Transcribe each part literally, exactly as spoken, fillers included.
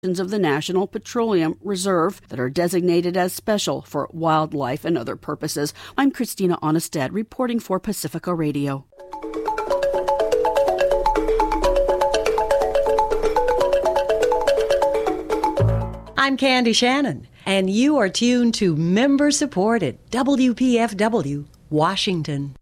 of the National Petroleum Reserve that are designated as special for wildlife and other purposes. I'm Christina Onestad reporting for Pacifica Radio. I'm Candy Shannon, and you are tuned to member-supported W P F W, Washington.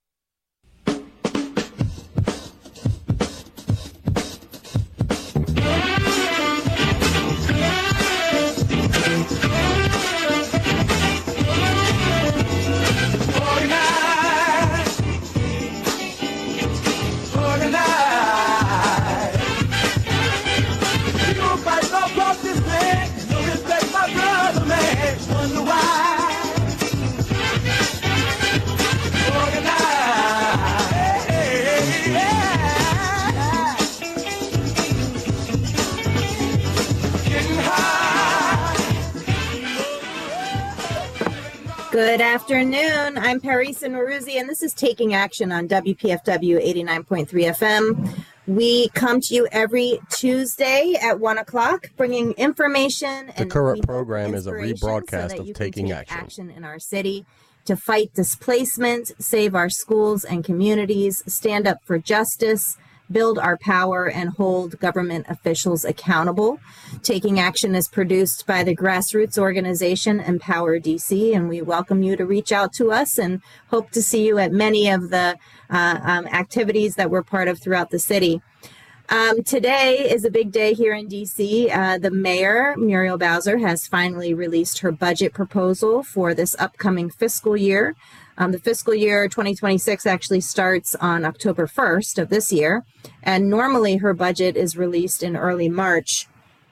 Good afternoon. I'm Parisa Naruzzi, and this is Taking Action on W P F W eighty-nine point three F M. We come to you every Tuesday at one o'clock, bringing information. The and current program is a rebroadcast so of Taking take Action. action in our city to fight displacement, save our schools and communities, stand up for justice, build our power, and hold government officials accountable. Taking Action is produced by the grassroots organization Empower D C, and we welcome you to reach out to us and hope to see you at many of the uh, um, activities that we're part of throughout the city. Um, today is a big day here in D C. Uh, the mayor, Muriel Bowser, has finally released her budget proposal for this upcoming fiscal year. Um, the fiscal year twenty twenty-six actually starts on October first of this year, and normally her budget is released in early March,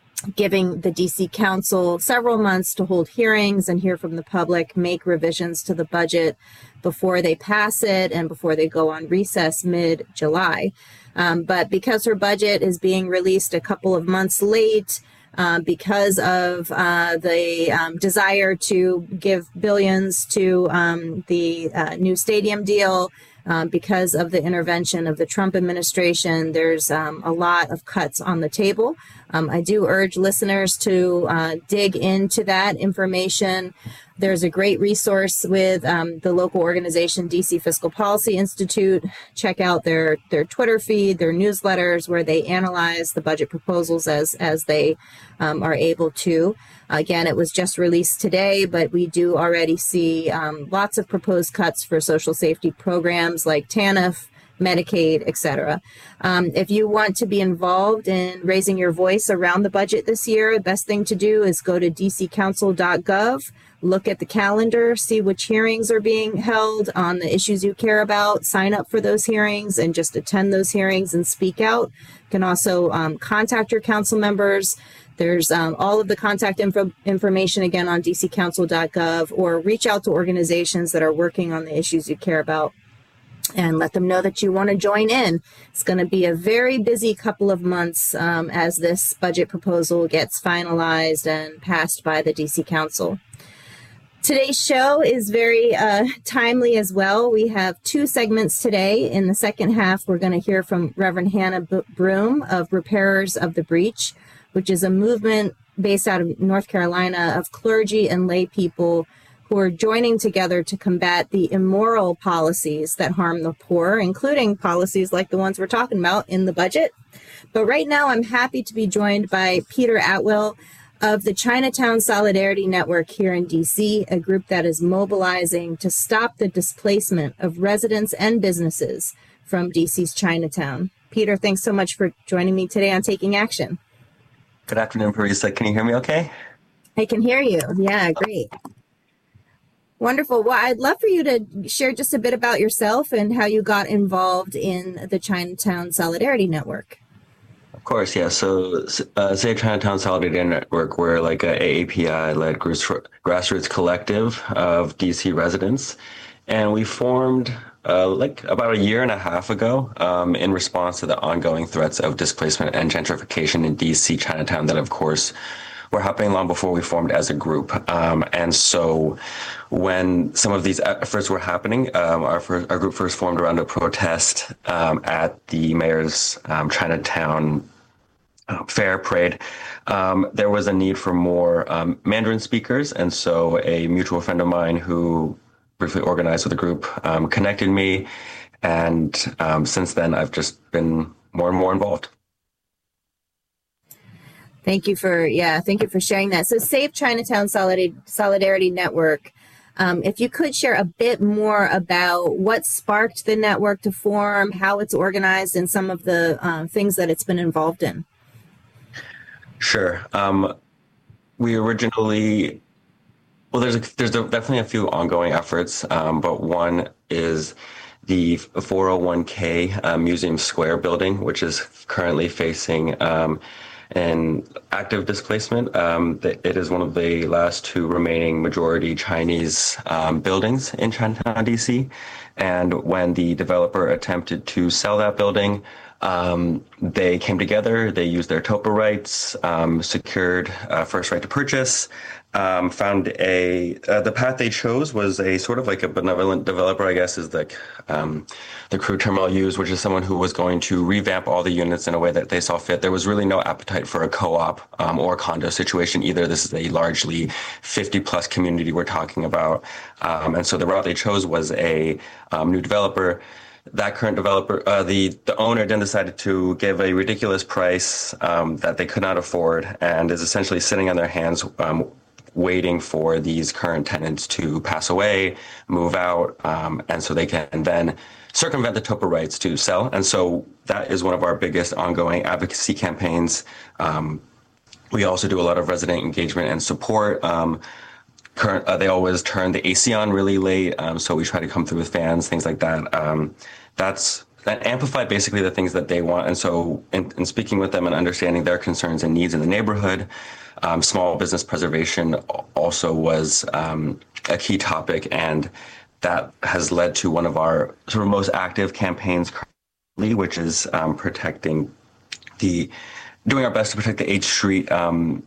giving the D C Council several months to hold hearings and hear from the public, make revisions to the budget before they pass it and before they go on recess mid-July. Um, but because her budget is being released a couple of months late, Uh, because of uh, the um, desire to give billions to um, the uh, new stadium deal, uh, because of the intervention of the Trump administration, there's um, a lot of cuts on the table. Um, I do urge listeners to uh, dig into that information. There's a great resource with um, the local organization, D C Fiscal Policy Institute. Check out their, their Twitter feed, their newsletters, where they analyze the budget proposals as, as they um, are able to. Again, it was just released today, but we do already see um, lots of proposed cuts for social safety programs like TANF, Medicaid, et cetera. Um, if you want to be involved in raising your voice around the budget this year, the best thing to do is go to d c council dot gov, look at the calendar, see which hearings are being held on the issues you care about, sign up for those hearings and just attend those hearings and speak out. You can also um, contact your council members. There's um, all of the contact info information again on d c council dot gov, or reach out to organizations that are working on the issues you care about and let them know that you want to join in. It's going to be a very busy couple of months um, as this budget proposal gets finalized and passed by the D C Council. Today's show is very uh, timely as well. We have two segments today. In the second half, we're going to hear from Reverend Hannah Broom of Repairers of the Breach, which is a movement based out of North Carolina of clergy and lay people who are joining together to combat the immoral policies that harm the poor, including policies like the ones we're talking about in the budget. But right now, I'm happy to be joined by Peter Atwell of the Chinatown Solidarity Network here in D C, a group that is mobilizing to stop the displacement of residents and businesses from D C's Chinatown. Peter, thanks so much for joining me today on Taking Action. Good afternoon, Parisa. Can you hear me okay? I can hear you. Yeah, great. Wonderful. Well, I'd love for you to share just a bit about yourself and how you got involved in the Chinatown Solidarity Network. Of course, yeah. So, uh, say Chinatown Solidarity Network, we're like a A A P I-led grassroots collective of D C residents, and we formed uh, like about a year and a half ago um, in response to the ongoing threats of displacement and gentrification in D C Chinatown that, of course, were happening long before we formed as a group. Um, and so when some of these efforts were happening, um, our, first, our group first formed around a protest um, at the mayor's um, Chinatown uh, fair parade, um, there was a need for more um, Mandarin speakers. And so a mutual friend of mine who briefly organized with a group um, connected me. And um, since then, I've just been more and more involved. Thank you for, yeah, thank you for sharing that. So Save Chinatown Solidarity, Solidarity Network, um, if you could share a bit more about what sparked the network to form, how it's organized, and some of the uh, things that it's been involved in. Sure. Um, we originally, well, there's a, there's a, definitely a few ongoing efforts, um, but one is the four oh one K uh, Museum Square building, which is currently facing um, an active displacement. Um, it is one of the last two remaining majority Chinese um, buildings in Chinatown, D C. And when the developer attempted to sell that building, um, they came together, they used their TOPA rights, um, secured uh, first right to purchase, um, found a, uh, the path they chose was a sort of like a benevolent developer, I guess is like um, the crude term I'll use, which is someone who was going to revamp all the units in a way that they saw fit. There was really no appetite for a co-op um, or condo situation either. This is a largely fifty plus community we're talking about. Um, and so the route they chose was a um, new developer. That current developer, uh, the, the owner then decided to give a ridiculous price um, that they could not afford and is essentially sitting on their hands um, waiting for these current tenants to pass away, move out, um, and so they can then circumvent the TOPA rights to sell. And so that is one of our biggest ongoing advocacy campaigns. Um, we also do a lot of resident engagement and support. Um, Current, uh, they always turn the A C on really late, um, so we try to come through with fans, things like that. Um, that's that amplify basically the things that they want. And so in, in speaking with them and understanding their concerns and needs in the neighborhood, um, small business preservation also was um, a key topic, and that has led to one of our sort of most active campaigns currently, which is um, protecting the, doing our best to protect the H Street, um,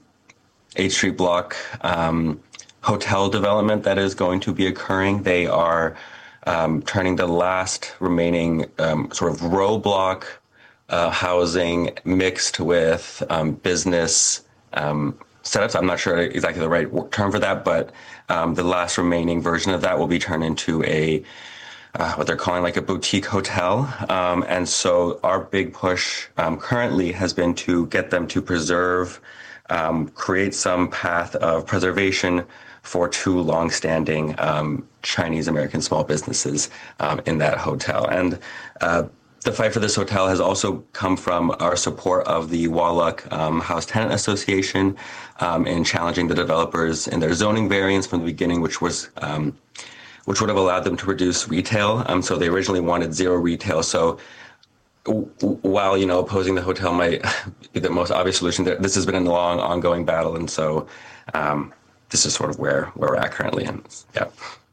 H Street block, um, hotel development that is going to be occurring. They are um, turning the last remaining um, sort of row block uh, housing mixed with um, business um, setups. I'm not sure exactly the right term for that, but um, the last remaining version of that will be turned into a uh, what they're calling like a boutique hotel. Um, and so our big push um, currently has been to get them to preserve, um, create some path of preservation for two longstanding um, Chinese American small businesses um, in that hotel. And uh, the fight for this hotel has also come from our support of the Wallach um, House Tenant Association um, in challenging the developers in their zoning variance from the beginning, which was um, which would have allowed them to reduce retail. Um, so they originally wanted zero retail. So w- while you know opposing the hotel might be the most obvious solution, this has been a long, ongoing battle, and so. Um, This is sort of where, where we're at currently. And yeah.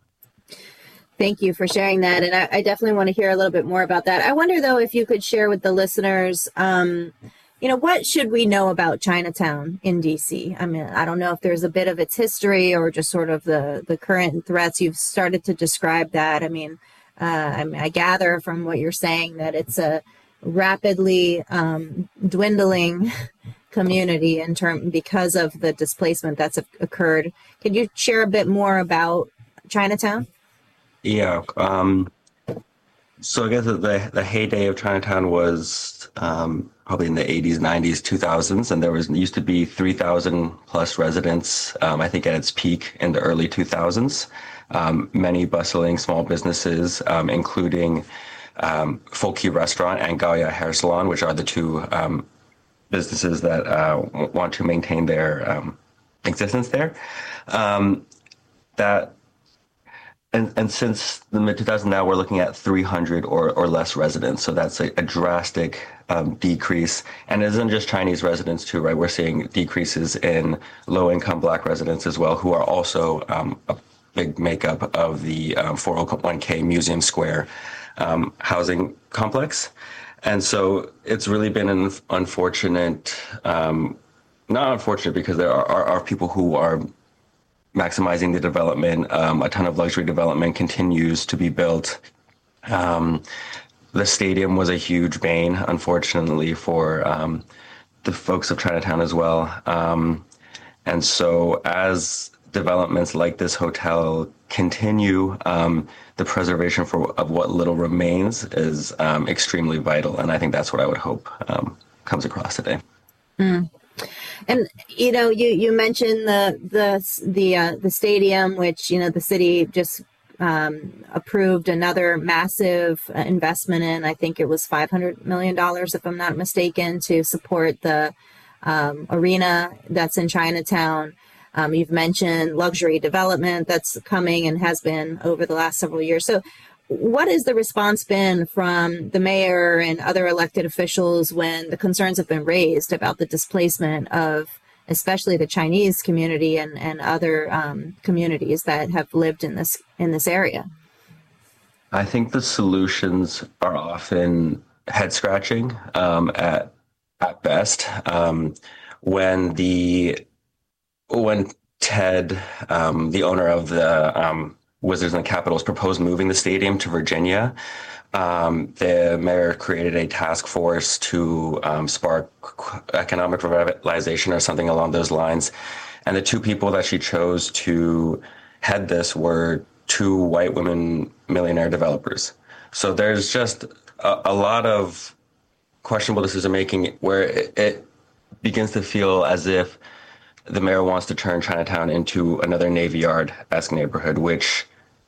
Thank you for sharing that. And I, I definitely want to hear a little bit more about that. I wonder, though, if you could share with the listeners, um, you know, what should we know about Chinatown in D C? I mean, I don't know if there's a bit of its history or just sort of the, the current threats. You've started to describe that. I mean, uh, I mean, I gather from what you're saying that it's a rapidly um, dwindling community in term because of the displacement that's occurred. Can you share a bit more about Chinatown? Yeah. Um, so I guess the the heyday of Chinatown was um, probably in the eighties, nineties, two thousands, and there was used to be three thousand plus residents. Um, I think at its peak in the early two thousands. Um, many bustling small businesses, um, including um, Folky Restaurant and Gaoya Hair Salon, which are the two um, businesses that uh, want to maintain their um, existence there. Um, that and and since the mid two thousands now, we're looking at three hundred or, or less residents. So that's a, a drastic um, decrease. And it isn't just Chinese residents too, right? We're seeing decreases in low income Black residents as well, who are also um, a big makeup of the um, four oh one K Museum Square um, housing complex. And so it's really been an unfortunate, um, not unfortunate because there are, are, are people who are maximizing the development. Um, a ton of luxury development continues to be built. Um, the stadium was a huge bane, unfortunately, for um, the folks of Chinatown as well. Um, and so as developments like this hotel continue, um, the preservation for of what little remains is um, extremely vital. And I think that's what I would hope um, comes across today. Mm. And, you know, you, you mentioned the the the uh, the stadium, which, you know, the city just um, approved another massive investment in. I think it was five hundred million dollars, if I'm not mistaken, to support the um, arena that's in Chinatown. Um, you've mentioned luxury development that's coming and has been over the last several years. So what has the response been from the mayor and other elected officials when the concerns have been raised about the displacement of especially the Chinese community and, and other um, communities that have lived in this in this area? I think the solutions are often head scratching um, at at best. Um, when the when Ted, um, the owner of the um, Wizards and the Capitals, proposed moving the stadium to Virginia, um, the mayor created a task force to um, spark economic revitalization or something along those lines. And the two people that she chose to head this were two white women millionaire developers. So there's just a, a lot of questionable decision making where it, it begins to feel as if the mayor wants to turn Chinatown into another Navy Yard-esque neighborhood, which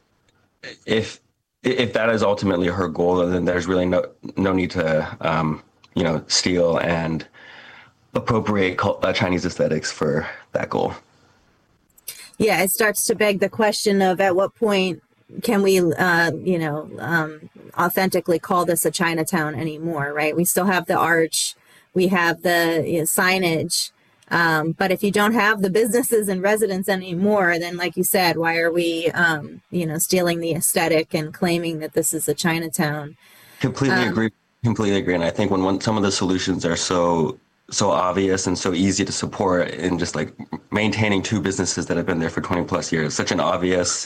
if if that is ultimately her goal, then there's really no no need to um, you know steal and appropriate uh, Chinese aesthetics for that goal. Yeah, it starts to beg the question of at what point can we, uh, you know, um, authentically call this a Chinatown anymore, right? We still have the arch, we have the you know, signage. Um, but if you don't have the businesses and residents anymore, then like you said, why are we, um, you know, stealing the aesthetic and claiming that this is a Chinatown? Completely um, agree. Completely agree. And I think when one, some of the solutions are so, so obvious and so easy to support in just like maintaining two businesses that have been there for twenty plus years, such an obvious,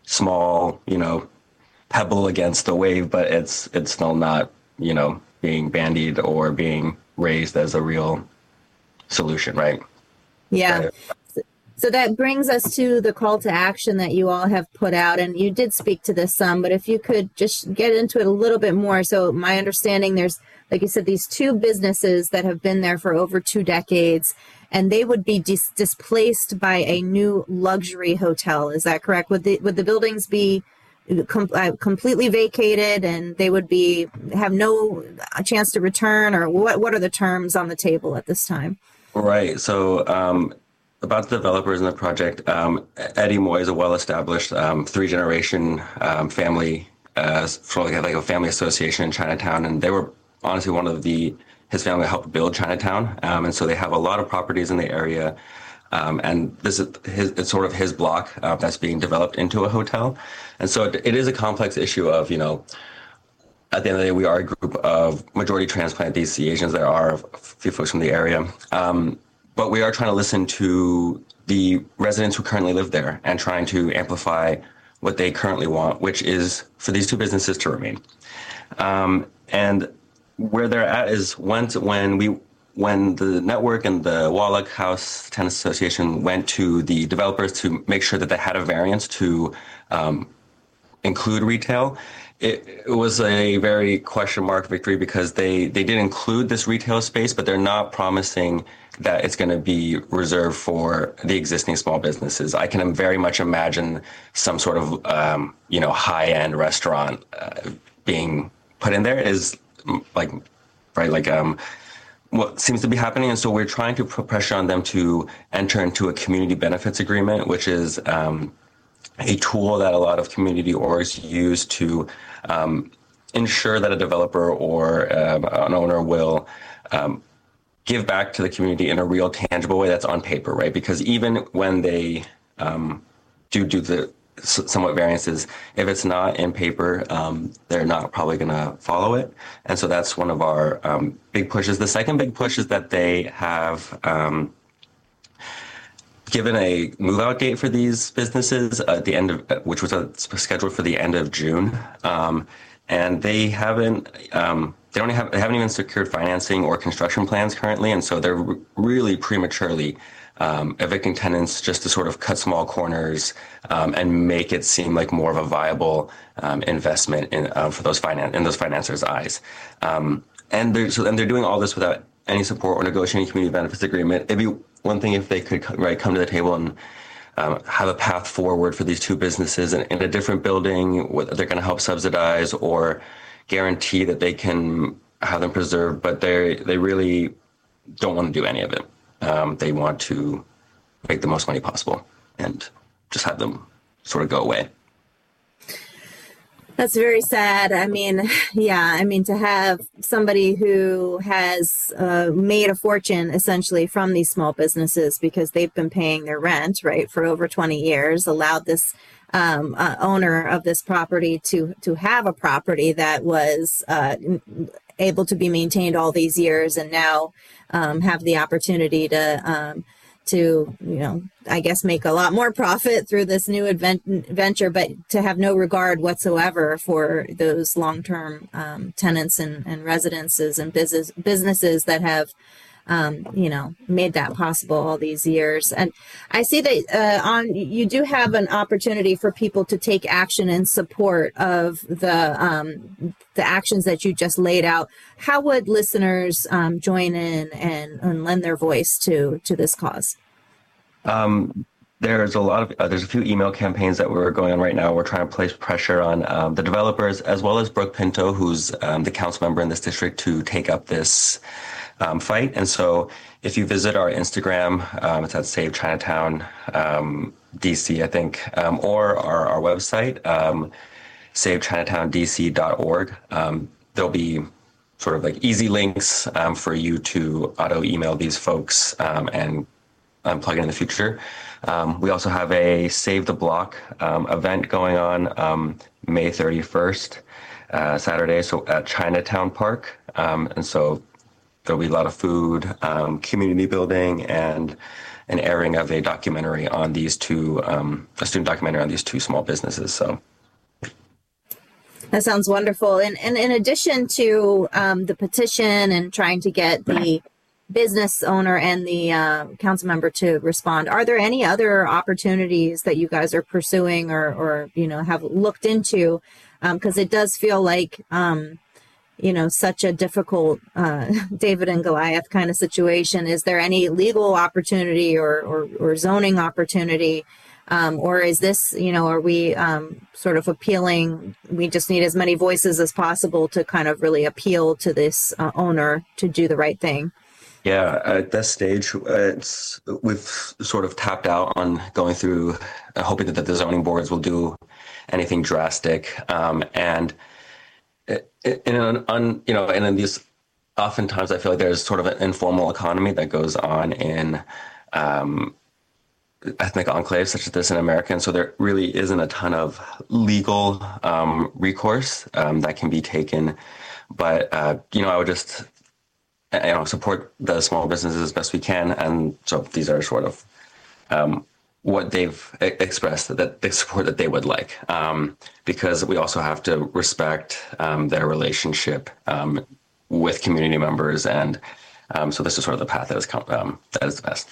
small, you know, pebble against the wave, but it's, it's still not, you know, being bandied or being raised as a real solution, right? Yeah. Right. So that brings us to the call to action that you all have put out, and you did speak to this some, but if you could just get into it a little bit more. So my understanding, there's, like you said, these two businesses that have been there for over two decades, and they would be dis- displaced by a new luxury hotel. Is that correct? Would the would the buildings be com- uh, completely vacated, and they would be have no chance to return, or what? What are the terms on the table at this time? Right. So um, about the developers in the project, um, Eddie Moy is a well-established um, three-generation um, family, uh, sort of like, like a family association in Chinatown, and they were honestly one of the his family helped build Chinatown, um, and so they have a lot of properties in the area. Um, and this is his, it's sort of his block uh, that's being developed into a hotel, and so it, it is a complex issue of you know. At the end of the day, we are a group of majority transplant D C Asians. There are a few folks from the area. Um, but we are trying to listen to the residents who currently live there and trying to amplify what they currently want, which is for these two businesses to remain. Um, and where they're at is once when we when the network and the Wallach House Tennis Association went to the developers to make sure that they had a variance to um, include retail, It, it was a very question mark victory because they, they did include this retail space, but they're not promising that it's going to be reserved for the existing small businesses. I can very much imagine some sort of, um, you know, high-end restaurant uh, being put in there is like, right, like um, what seems to be happening. And so we're trying to put pressure on them to enter into a community benefits agreement, which is um, a tool that a lot of community orgs use to um, ensure that a developer or um, an owner will um, give back to the community in a real tangible way that's on paper, right? Because even when they um, do do the somewhat variances, if it's not in paper, um, they're not probably going to follow it. And so that's one of our um, big pushes. The second big push is that they have um, given a move-out date for these businesses at the end of, which was uh, scheduled for the end of June, um, and they haven't um, they don't have they haven't even secured financing or construction plans currently, and so they're r- really prematurely um, evicting tenants just to sort of cut small corners um, and make it seem like more of a viable um, investment in uh, for those finan- in those financiers' eyes. Um, and they're so and they're doing all this without any support or negotiating community benefits agreement. It'd be one thing if they could right come to the table and um, have a path forward for these two businesses in, in a different building, whether they're going to help subsidize or guarantee that they can have them preserved, but they they really don't want to do any of it. Um, they want to make the most money possible and just have them sort of go away. That's very sad. I mean, yeah, I mean, to have somebody who has uh, made a fortune essentially from these small businesses because they've been paying their rent, right, for over twenty years, allowed this um, uh, owner of this property to to have a property that was uh, able to be maintained all these years, and now um, have the opportunity to um, to, you know, I guess make a lot more profit through this new advent- venture, but to have no regard whatsoever for those long-term um, tenants and, and residences and business businesses that have, um, you know, made that possible all these years. And I see that uh, on you do have an opportunity for people to take action in support of the um, the actions that you just laid out. How would listeners um, join in and, and lend their voice to to this cause? Um, there's a lot of uh, there's a few email campaigns that we're going on right now. We're trying to place pressure on um, the developers as well as Brooke Pinto, who's um, the council member in this district, to take up this um, fight. And so, if you visit our Instagram, um, it's at Save Chinatown um, D C, I think, um, or our, our website, um, save chinatown d c dot org. Um, there'll be sort of like easy links um, for you to auto email these folks um, and um, plug in in the future. Um, we also have a Save the Block um, event going on um, May thirty-first, uh, Saturday, so at Chinatown Park. Um, and so there'll be a lot of food, um, community building, and an airing of a documentary on these two, um, a student documentary on these two small businesses. So. That sounds wonderful. And, and in addition to um, the petition and trying to get the business owner and the uh, council member to respond, are there any other opportunities that you guys are pursuing or, or you know, have looked into? Because um, it does feel like, um, you know, such a difficult uh, David and Goliath kind of situation. Is there any legal opportunity or, or, or zoning opportunity? Um, or is this, you know, are we um, sort of appealing, we just need as many voices as possible to kind of really appeal to this uh, owner to do the right thing? Yeah, at this stage, it's, we've sort of tapped out on going through, uh, hoping that the zoning boards will do anything drastic. Um, and in an un, you know, and in these, oftentimes I feel like there's sort of an informal economy that goes on in um, ethnic enclaves such as this in America. And so there really isn't a ton of legal um, recourse um, that can be taken. But, uh, you know, I would just, you know, support the small businesses as best we can. And so these are sort of um, what they've expressed, that the support that they would like, um, because we also have to respect um, their relationship um, with community members. And um, so this is sort of the path that is, um, that is the best.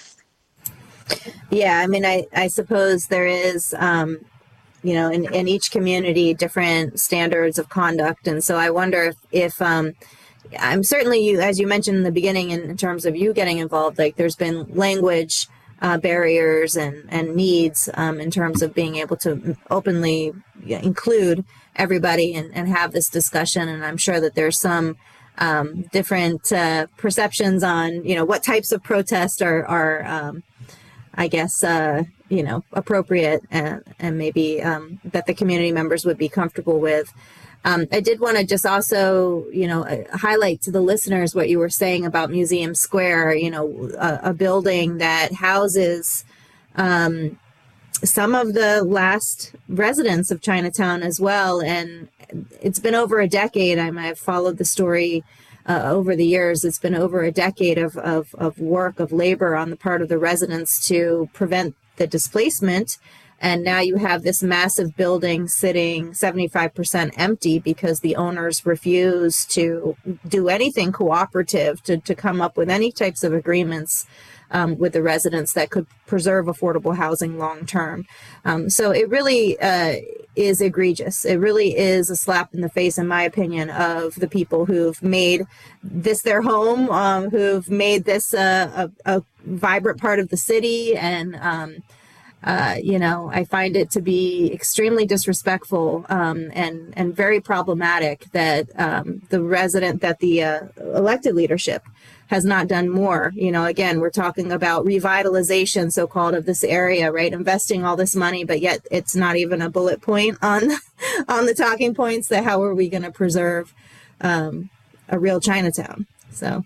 Yeah, I mean, I, I suppose there is, um, you know, in, in each community, different standards of conduct. And so I wonder if, if um, I'm certainly, you, as you mentioned in the beginning, in, in terms of you getting involved, like there's been language uh, barriers and, and needs um, in terms of being able to openly include everybody and, and have this discussion. And I'm sure that there's some um, different uh, perceptions on, you know, what types of protests are, are um, I guess, uh, you know, appropriate and, and maybe um, that the community members would be comfortable with. Um, I did want to just also, you know, uh, highlight to the listeners what you were saying about Museum Square, you know, a, a building that houses um, some of the last residents of Chinatown as well. And it's been over a decade. I I've followed the story Uh, over the years. It's been over a decade of, of, of work, of labor on the part of the residents to prevent the displacement And now you have this massive building sitting seventy-five percent empty because the owners refuse to do anything cooperative to, to come up with any types of agreements um, with the residents that could preserve affordable housing long term. Um, so it really uh, is egregious. It really is a slap in the face, in my opinion, of the people who've made this their home, um, who've made this uh, a, a vibrant part of the city. And, um, uh, you know, I find it to be extremely disrespectful um, and, and very problematic that um, the resident, that the uh, elected leadership has not done more. You know, again, we're talking about revitalization, so-called, of this area, right? Investing all this money, but yet it's not even a bullet point on, on the talking points that how are we going to preserve um, a real Chinatown? So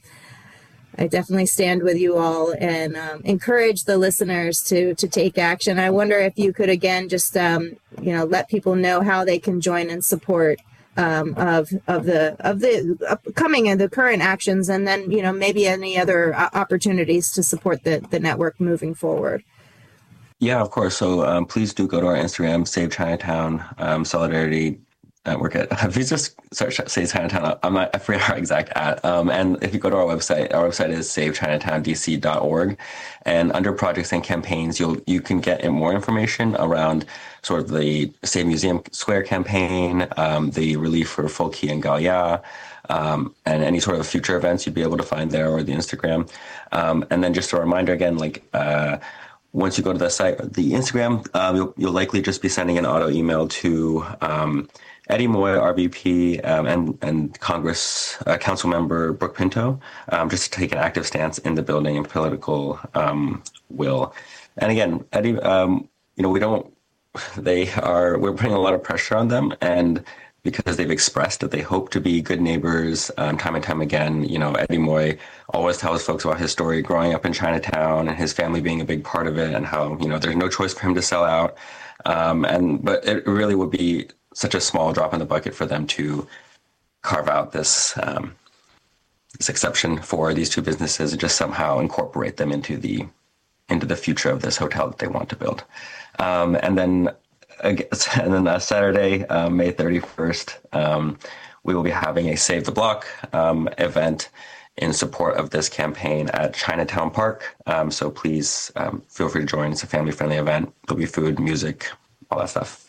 I definitely stand with you all and um, encourage the listeners to to take action. I wonder if you could, again, just, um, you know, let people know how they can join and support Um, of of the of the upcoming and the current actions, and then, you know, maybe any other opportunities to support the the network moving forward. Yeah, of course. So um, please do go to our Instagram, Save Chinatown um, Solidarity Network. At, if you just search Save Chinatown, I'm not, I forget our exact at. Um, and if you go to our website, our website is save chinatown d c dot org, and under projects and campaigns, you'll you can get more information around sort of the Save Museum Square campaign, um, the relief for Folky and Galia, um, and any sort of future events you'd be able to find there, or the Instagram. Um, and then just a reminder again, like uh, once you go to the site, the Instagram, um, you'll, you'll likely just be sending an auto email to um, Eddie Moy, R V P, um, and, and Congress uh, Council Member Brooke Pinto, um, just to take an active stance in the building and political um, will. And again, Eddie, um, you know, we don't, they are, we're putting a lot of pressure on them, and because they've expressed that they hope to be good neighbors um, time and time again. You know, Eddie Moy always tells folks about his story growing up in Chinatown and his family being a big part of it, and how, you know, there's no choice for him to sell out. Um, and but it really would be such a small drop in the bucket for them to carve out this um, this exception for these two businesses and just somehow incorporate them into the into the future of this hotel that they want to build. Um, and then and then uh, Saturday, uh, May thirty-first, um, we will be having a Save the Block um, event in support of this campaign at Chinatown Park. Um, so please um, feel free to join. It's a family-friendly event. There'll be food, music, all that stuff.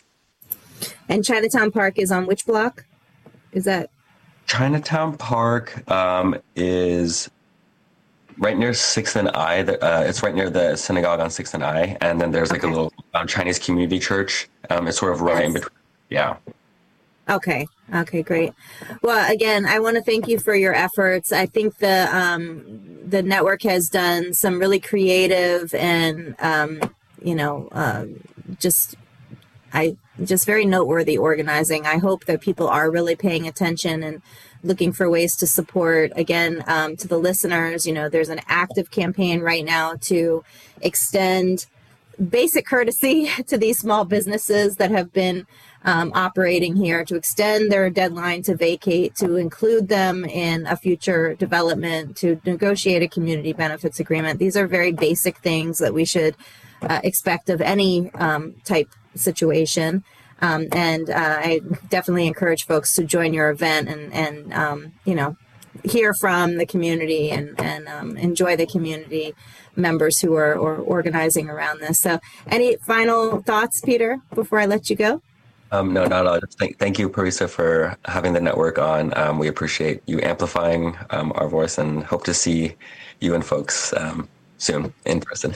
And Chinatown Park is on which block? Is that? Chinatown Park um, is right near sixth and I. Uh, it's right near the synagogue on sixth and I. And then there's like okay. a little um, Chinese community church. Um, it's sort of right yes. in between. Yeah. Okay. Okay, great. Well, again, I want to thank you for your efforts. I think the um, the network has done some really creative and, um, you know, uh, just I just very noteworthy organizing. I hope that people are really paying attention and looking for ways to support. Again, um, to the listeners, you know, there's an active campaign right now to extend basic courtesy to these small businesses that have been um, operating here, to extend their deadline to vacate, to include them in a future development, to negotiate a community benefits agreement. These are very basic things that we should uh, expect of any um, type situation. Um, and uh, I definitely encourage folks to join your event and, and um, you know, hear from the community and, and um, enjoy the community members who are or organizing around this. So any final thoughts, Peter, before I let you go? Um, no, not at all. Just thank, thank you, Parisa, for having the network on. Um, we appreciate you amplifying um, our voice, and hope to see you and folks um, soon in person.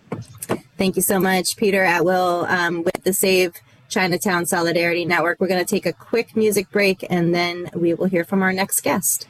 Thank you so much, Peter Atwill, um, with the Save Chinatown Solidarity Network. We're going to take a quick music break, and then we will hear from our next guest.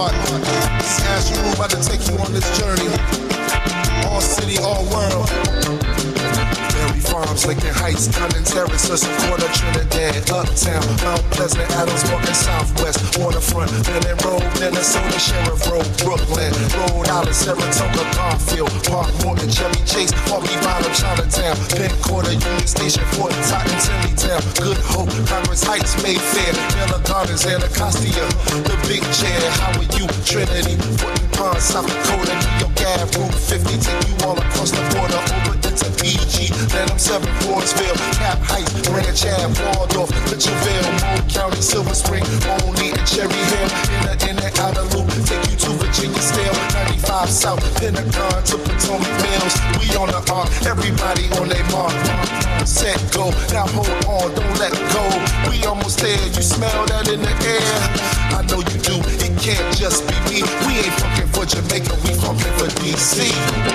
heart. This is Asheru about to take you on this journey. All city, all world. Berry Farms, Lincoln Heights, Condon Terrace, Hudson Quarter, Trinidad, Uptown, Mount Pleasant, Adams, walking Southwest, Waterfront, Bennett Road, Minnesota, Sheriff Road, Brooklyn, Rhode Island, Saratoga, Garfield, Park, Morton, Chevy Chase, Walkie Bottom, Chinatown, Penn Quarter, Union Station, Fort Totten, Tenleytown, Good Hope, Congress Heights, Mayfair, Miller Gardens, Anacostia, the Big Chair, Howard U, Trinity, Fortin Pond, South Dakota, New York Ave, Route fifty, take you all across the border, over into P G, Lanham seven, Wardsville, Cap Heights, Ranch Ave, Waldorf, Litchfield, Moore County, Silver Spring, Olney, and Cherry Hill, inner, inner, outer loop, take you to Virginia Steel, ninety-five South, Pentagon to Potomac Mills, we on the arc, everybody on their mark, set, go, now hold on, don't let go, we almost there, you smell that in the air, I know you do, it can't just be me, we ain't fucking for Jamaica, we fucking for D C.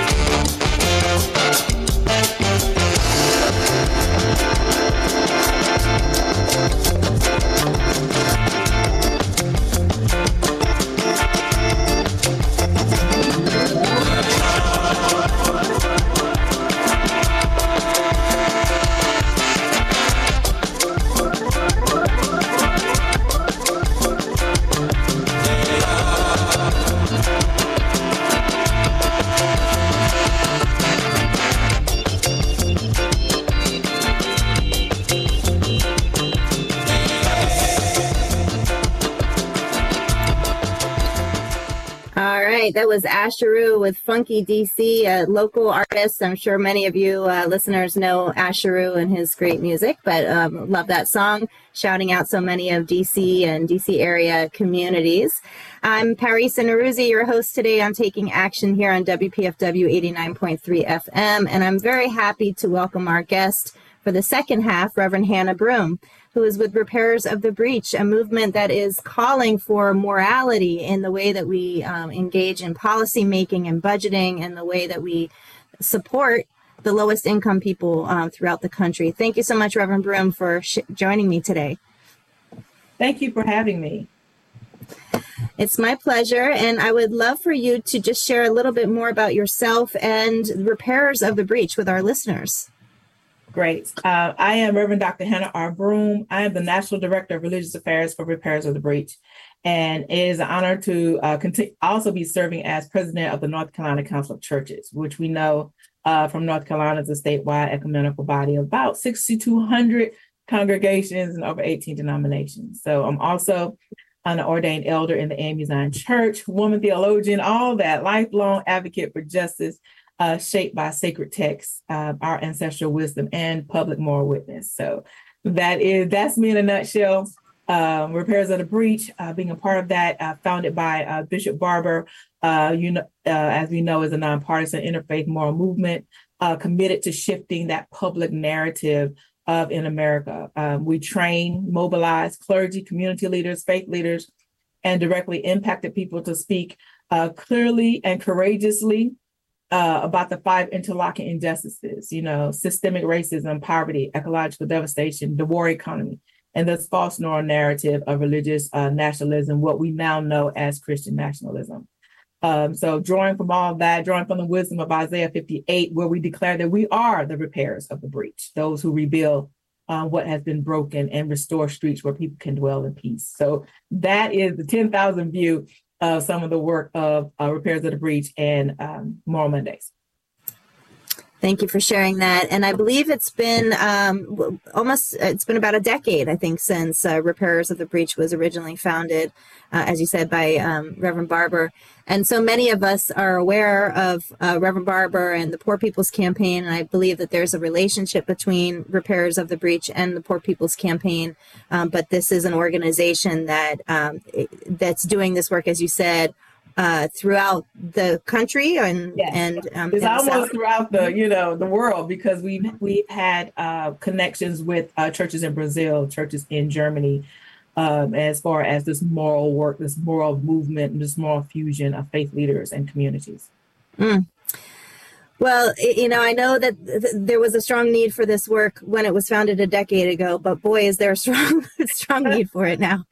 That was Asheru with Funky D C, a local artist. I'm sure many of you uh, listeners know Asheru and his great music, but um, love that song, shouting out so many of D C and D C area communities. I'm Parisa Nuruzzi, your host today on Taking Action here on W P F W eighty-nine point three F M, and I'm very happy to welcome our guest for the second half, Reverend Hannah Broome, who is with Repairers of the Breach, a movement that is calling for morality in the way that we um, engage in policy making and budgeting and the way that we support the lowest income people um, throughout the country. Thank you so much, Reverend Broome, for sh- joining me today. Thank you for having me. It's my pleasure, and I would love for you to just share a little bit more about yourself and Repairers of the Breach with our listeners. Great. Uh, I am Reverend Doctor Hannah R. Broome. I am the National Director of Religious Affairs for Repairers of the Breach. And it is an honor to uh, continue, also be serving as president of the North Carolina Council of Churches, which we know uh, from North Carolina is a statewide ecumenical body of about six thousand two hundred congregations and over eighteen denominations. So I'm also an ordained elder in the A M U Zion Church, woman theologian, all that, lifelong advocate for justice, Uh, shaped by sacred texts, uh, our ancestral wisdom, and public moral witness. So that is that's me in a nutshell. Um, Repairers of the Breach, uh, being a part of that, uh, founded by uh, Bishop Barber, uh, you know, uh, as we know, is a nonpartisan interfaith moral movement uh, committed to shifting that public narrative of in America. Um, we train, mobilize clergy, community leaders, faith leaders, and directly impacted people to speak uh, clearly and courageously Uh, about the five interlocking injustices, you know, systemic racism, poverty, ecological devastation, the war economy, and this false moral narrative of religious uh, nationalism, what we now know as Christian nationalism. Um, so drawing from all that, drawing from the wisdom of Isaiah fifty-eight, where we declare that we are the repairers of the breach, those who rebuild uh, what has been broken and restore streets where people can dwell in peace. So that is the ten thousand view of some of the work of uh, Repairers of the Breach and um, Moral Mondays. Thank you for sharing that. And I believe it's been um, almost, it's been about a decade, I think, since uh, Repairers of the Breach was originally founded, uh, as you said, by um, Reverend Barber. And so many of us are aware of uh, Reverend Barber and the Poor People's Campaign. And I believe that there's a relationship between Repairers of the Breach and the Poor People's Campaign. Um, but this is an organization that um, that's doing this work, as you said, Uh, throughout the country and yes. and um, it's and almost South. throughout the you know the world, because we've we've had uh, connections with uh, churches in Brazil, churches in Germany, um, as far as this moral work, this moral movement, and this moral fusion of faith leaders and communities. Mm. Well, you know, I know that th- there was a strong need for this work when it was founded a decade ago, but boy, is there a strong, strong need for it now.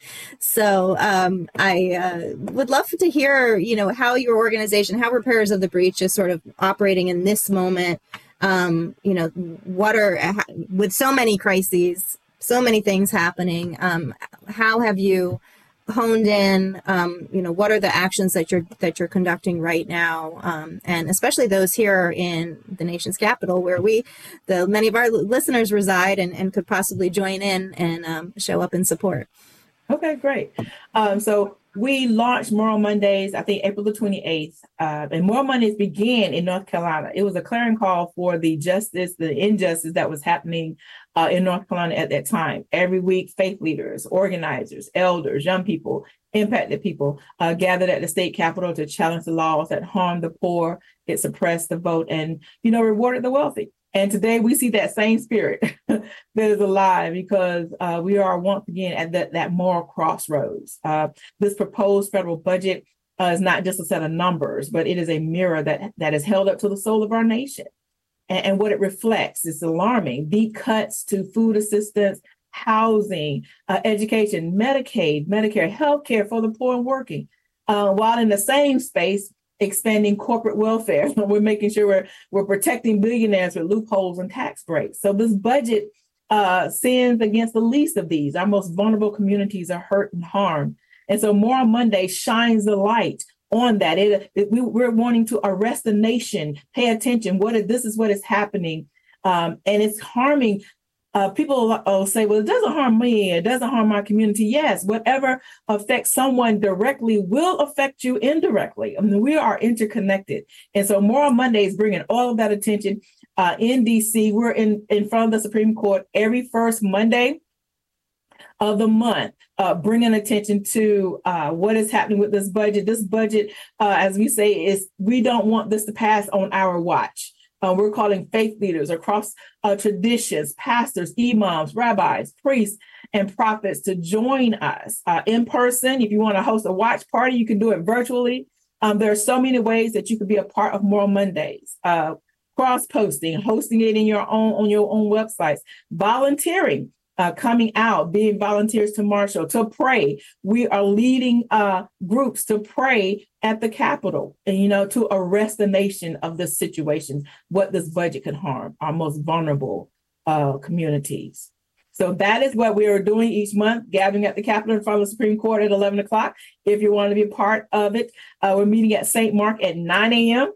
So um, I uh, would love to hear, you know, how your organization, how Repairers of the Breach is sort of operating in this moment. Um, you know, what are, with so many crises, so many things happening, um, how have you honed in, um, you know, what are the actions that you're that you're conducting right now, um, and especially those here in the nation's capital, where we, the many of our listeners reside, and, and could possibly join in and um, show up in support. Okay, great. Um, so we launched Moral Mondays, I think April the twenty-eighth, uh, and Moral Mondays began in North Carolina. It was a clarion call for the justice, the injustice that was happening uh, in North Carolina at that time. Every week, faith leaders, organizers, elders, young people, impacted people uh, gathered at the state capitol to challenge the laws that harmed the poor, it suppressed the vote, and, you know, rewarded the wealthy. And today we see that same spirit that is alive, because uh, we are once again at that, that moral crossroads. Uh, this proposed federal budget uh, is not just a set of numbers, but it is a mirror that, that is held up to the soul of our nation. And, and what it reflects is alarming. Deep cuts to food assistance, housing, uh, education, Medicaid, Medicare, healthcare for the poor and working, uh, while in the same space, expanding corporate welfare. We're making sure we're, we're protecting billionaires with loopholes and tax breaks. So this budget uh, sins against the least of these. Our most vulnerable communities are hurt and harmed. And so Moral Monday shines the light on that. It, it, we, we're wanting to arrest the nation, pay attention. What is, this is what is happening. Um, and it's harming. Uh, people will say, well, it doesn't harm me. It doesn't harm my community. Yes, whatever affects someone directly will affect you indirectly. I mean, we are interconnected. And so Moral Monday is bringing all of that attention uh, in D C. We're in, in front of the Supreme Court every first Monday of the month, uh, bringing attention to uh, what is happening with this budget. This budget, uh, as we say, is we don't want this to pass on our watch. Uh, we're calling faith leaders across uh, traditions, pastors, imams, rabbis, priests, and prophets to join us uh, in person. If you want to host a watch party, you can do it virtually. Um, there are so many ways that you could be a part of Moral Mondays. Uh, cross-posting, hosting it in your own on your own websites, volunteering. Uh, coming out, being volunteers to marshal, to pray. We are leading uh, groups to pray at the Capitol, and, you know, to arrest the nation of this situation, what this budget could harm, our most vulnerable uh, communities. So that is what we are doing each month, gathering at the Capitol in front of the Supreme Court at eleven o'clock. If you want to be a part of it, uh, we're meeting at Saint Mark at nine a.m.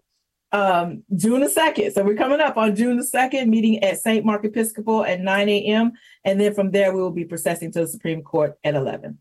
Um, June the second. So we're coming up on June the second, meeting at Saint Mark Episcopal at nine a.m. And then from there, we will be processing to the Supreme Court at eleven.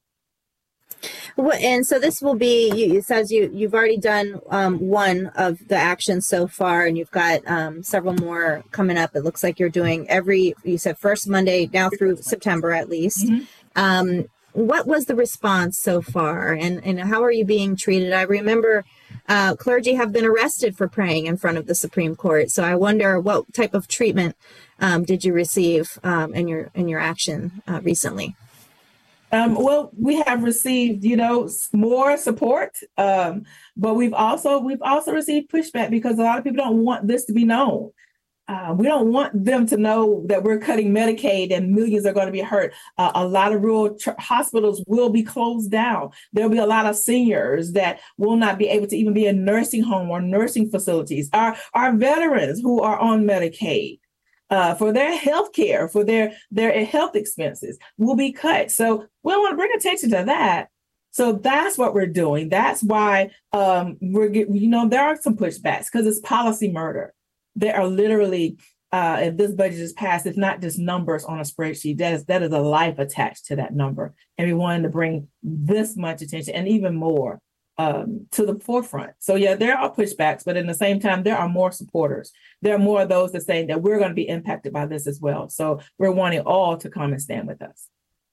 Well, and so this will be, it says you, you've already done um, one of the actions so far, and you've got um, several more coming up. It looks like you're doing every, you said first Monday now through September at least. Mm-hmm. Um, what was the response so far, and, and how are you being treated? I remember uh, clergy have been arrested for praying in front of the Supreme Court. So I wonder what type of treatment um, did you receive um, in your in your action uh, recently? Um, well, we have received, you know, more support, um, but we've also we've also received pushback because a lot of people don't want this to be known. Uh, we don't want them to know that we're cutting Medicaid and millions are going to be hurt. Uh, a lot of rural tr- hospitals will be closed down. There'll be a lot of seniors that will not be able to even be in nursing home or nursing facilities. Our, our veterans who are on Medicaid uh, for their health care, for their, their health expenses will be cut. So we want to bring attention to that. So that's what we're doing. That's why um, we're, you know, there are some pushbacks because it's policy murder. There are literally, uh, if this budget is passed, it's not just numbers on a spreadsheet. That is that is a life attached to that number. And we wanted to bring this much attention and even more um, to the forefront. So, yeah, there are pushbacks, but in the same time, there are more supporters. There are more of those that say that we're going to be impacted by this as well. So we're wanting all to come and stand with us.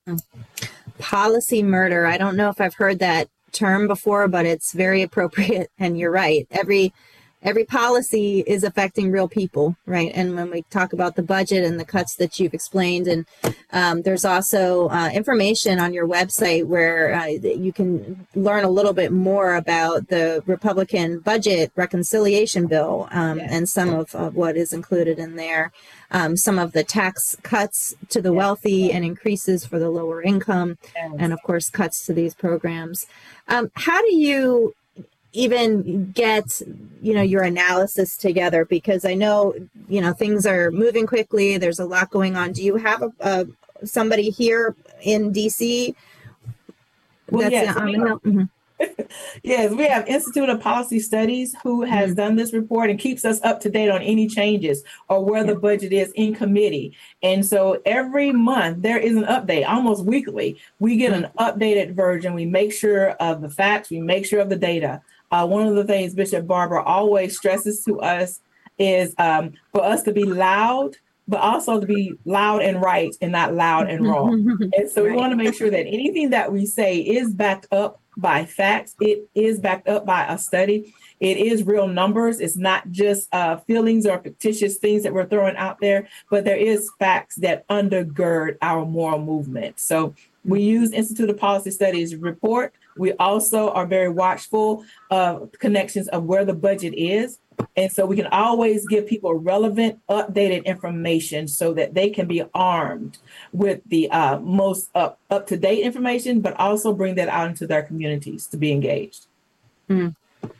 Policy murder. I don't know if I've heard that term before, but it's very appropriate. And you're right. Every every policy is affecting real people, right? And when we talk about the budget and the cuts that you've explained, and um, there's also uh, information on your website where uh, you can learn a little bit more about the Republican budget reconciliation bill um, yes. and some of, of what is included in there. Um, some of the tax cuts to the yes. wealthy and increases for the lower income, yes. and of course cuts to these programs. Um, how do you even get, you know, your analysis together? Because I know, you know, things are moving quickly. There's a lot going on. Do you have a, a somebody here in D C? Well, that's yes, um, we no, mm-hmm. yes, we have Institute of Policy Studies who has mm-hmm. done this report and keeps us up to date on any changes or where yeah. the budget is in committee. And so every month there is an update, almost weekly. We get mm-hmm. an updated version. We make sure of the facts. We make sure of the data. Uh, one of the things Bishop Barber always stresses to us is um, for us to be loud, but also to be loud and right and not loud and wrong. And so we right. want to make sure that anything that we say is backed up by facts. It is backed up by a study. It is real numbers. It's not just uh, feelings or fictitious things that we're throwing out there, but there is facts that undergird our moral movement. So we use Institute of Policy Studies report. We also are very watchful of connections of where the budget is. And so we can always give people relevant, updated information so that they can be armed with the uh, most up, up-to-date information, but also bring that out into their communities to be engaged. Mm.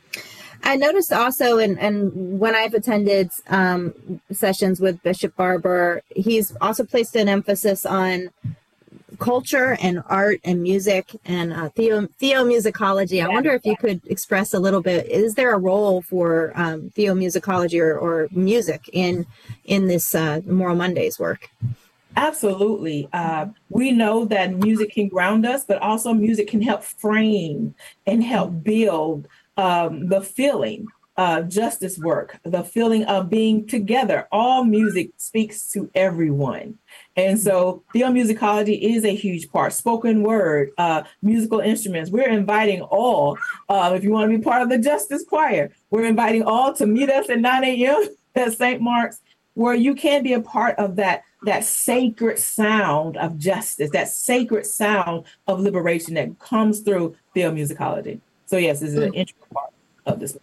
I noticed also, and, and when I've attended um, sessions with Bishop Barber, he's also placed an emphasis on culture and art and music and uh, theo theomusicology. I wonder if you could express a little bit, is there a role for um, theomusicology or, or music in in this uh, Moral Mondays work? Absolutely. Uh, we know that music can ground us, but also music can help frame and help build um, the feeling uh, justice work, the feeling of being together. All music speaks to everyone. And so theomusicology is a huge part. Spoken word, uh, musical instruments. We're inviting all, uh, if you want to be part of the Justice Choir, we're inviting all to meet us at nine A M at Saint Mark's, where you can be a part of that, that sacred sound of justice, that sacred sound of liberation that comes through theomusicology. So yes, this is an integral part of this.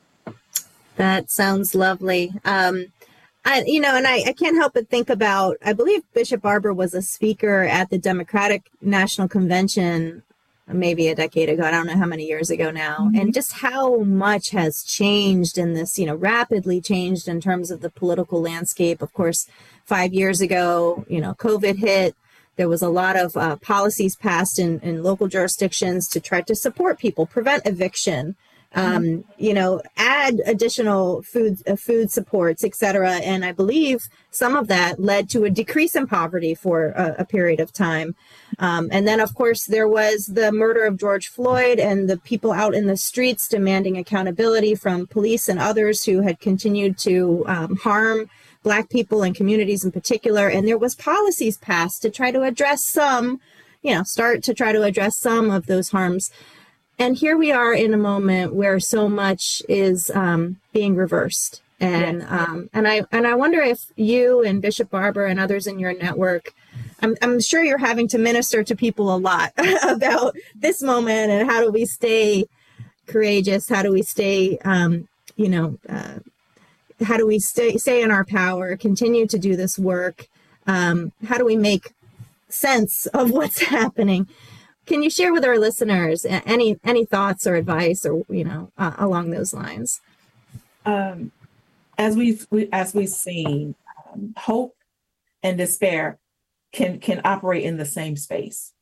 That sounds lovely. Um, I, you know, and I, I can't help but think about, I believe Bishop Barber was a speaker at the Democratic National Convention maybe a decade ago. I don't know how many years ago now. Mm-hmm. And just how much has changed in this, you know, rapidly changed in terms of the political landscape. Of course, five years ago, you know, COVID hit. There was a lot of uh, policies passed in, in local jurisdictions to try to support people, prevent eviction, um, you know, add additional food uh, food supports, et cetera. And I believe some of that led to a decrease in poverty for a, a period of time. Um, and then, of course, there was the murder of George Floyd and the people out in the streets demanding accountability from police and others who had continued to um, harm Black people and communities in particular. And there was policies passed to try to address some, you know, start to try to address some of those harms. And here we are in a moment where so much is um, being reversed. And yes. um, and I and I wonder if you and Bishop Barber and others in your network, I'm, I'm sure you're having to minister to people a lot about this moment and how do we stay courageous? How do we stay, um, you know, uh, how do we stay, stay in our power, continue to do this work? Um, how do we make sense of what's happening? Can you share with our listeners any any thoughts or advice or, you know, uh, along those lines? Um, as we've we, as we've seen, um, hope and despair can can operate in the same space.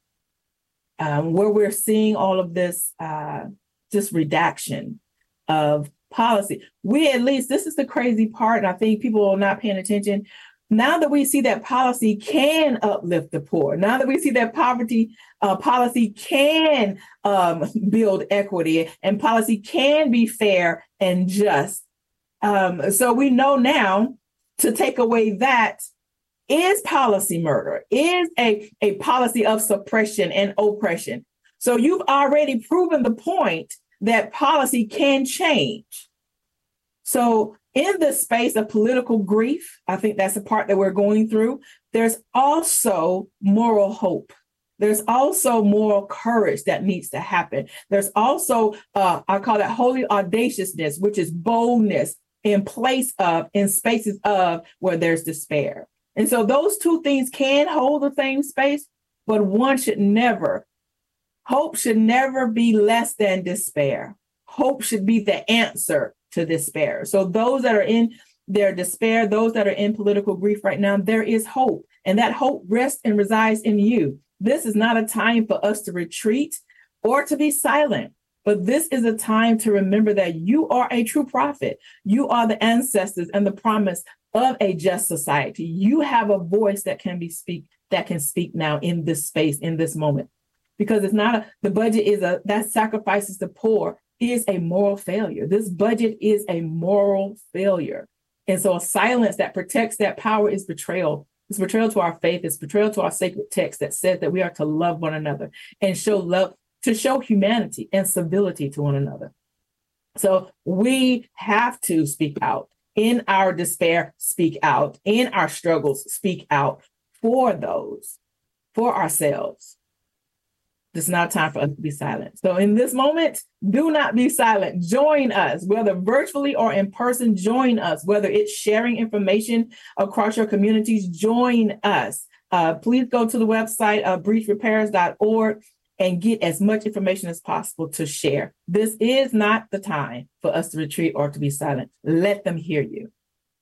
Um, where we're seeing all of this uh, just redaction of policy, we at least, this is the crazy part, and I think people are not paying attention. Now that we see that policy can uplift the poor, now that we see that poverty uh, policy can um, build equity and policy can be fair and just. Um, so we know now to take away that is policy murder, is a, a policy of suppression and oppression. So you've already proven the point that policy can change. So in the space of political grief, I think that's the part that we're going through. There's also moral hope. There's also moral courage that needs to happen. There's also, uh, I call it holy audaciousness, which is boldness in place of, in spaces of where there's despair. And so those two things can hold the same space, but one should never, hope should never be less than despair. Hope should be the answer to despair. So those that are in their despair, those that are in political grief right now, there is hope. And that hope rests and resides in you. This is not a time for us to retreat or to be silent, but this is a time to remember that you are a true prophet. You are the ancestors and the promise of a just society. You have a voice that can be speak that can speak now in this space, in this moment, because it's not a, the budget is a, that sacrifices the poor is a moral failure. This budget is a moral failure. And so a silence that protects that power is betrayal. It's betrayal to our faith. It's betrayal to our sacred text that says that we are to love one another and show love, to show humanity and civility to one another. So we have to speak out. In our despair, speak out. In our struggles, speak out for those, for ourselves. It's not time for us to be silent. So in this moment, do not be silent. Join us, whether virtually or in person, join us, whether it's sharing information across your communities, join us. Uh, please go to the website, uh, breach repairs dot org, and get as much information as possible to share. This is not the time for us to retreat or to be silent. Let them hear you.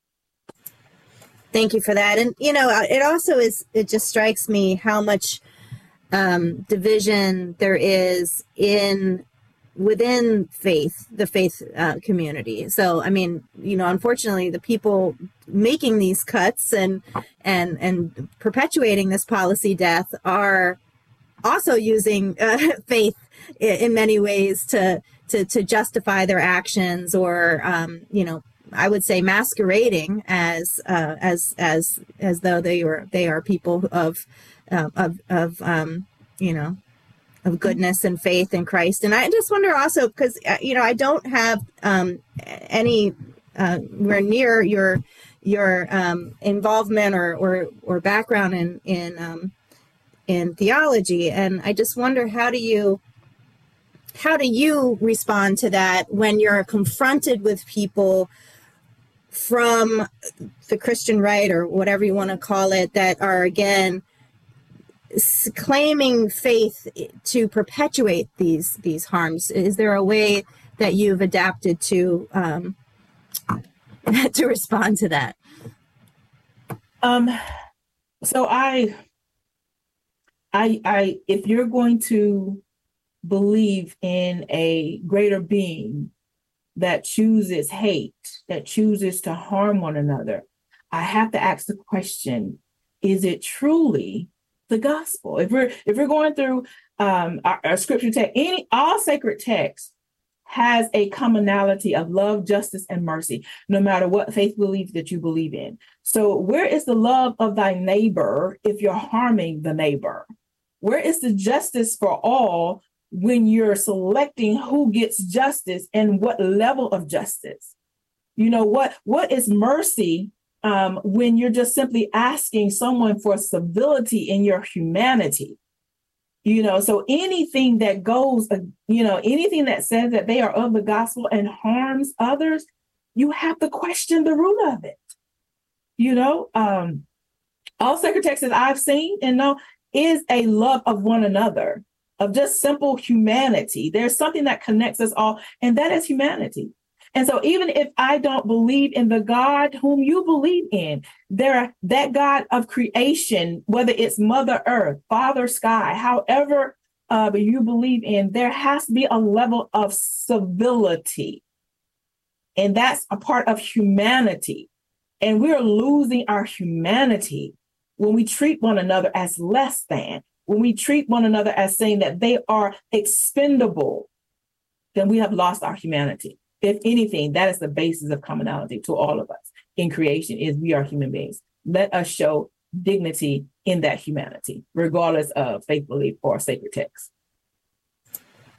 Thank you for that. And, you know, it also is, it just strikes me how much um, division there is in within faith, the faith uh, community. So, I mean, you know, unfortunately, the people making these cuts and and and perpetuating this policy death are also using uh, faith in, in many ways to to to justify their actions, or um, you know, I would say masquerading as uh, as as as though they were they are people of uh, of of um, you know, of goodness and faith in Christ. And I just wonder also, because uh, you know, I don't have um, any uh, where near your your um, involvement or, or or background in in um, in theology, and I just wonder, how do you how do you respond to that when you're confronted with people from the Christian right, or whatever you want to call it, that are again claiming faith to perpetuate these these harms? Is there a way that you've adapted to um, to respond to that? Um. So I, I, I, if you're going to believe in a greater being that chooses hate, that chooses to harm one another, I have to ask the question: is it truly the gospel? If we're if we're going through um, our, our scripture text, any all sacred text has a commonality of love, justice, and mercy, no matter what faith belief that you believe in. So where is the love of thy neighbor if you're harming the neighbor? Where is the justice for all when you're selecting who gets justice and what level of justice? You know, what what is mercy um, when you're just simply asking someone for civility in your humanity? You know, so anything that goes, uh, you know, anything that says that they are of the gospel and harms others, you have to question the root of it. You know, um, all sacred texts that I've seen and know is a love of one another, of just simple humanity. There's something that connects us all, and that is humanity. And so even if I don't believe in the God whom you believe in, there, that God of creation, whether it's Mother Earth, Father Sky, however uh, you believe in, there has to be a level of civility. And that's a part of humanity. And we're losing our humanity when we treat one another as less than, when we treat one another as saying that they are expendable, then we have lost our humanity. If anything, that is the basis of commonality to all of us in creation, is we are human beings. Let us show dignity in that humanity, regardless of faith belief or sacred text.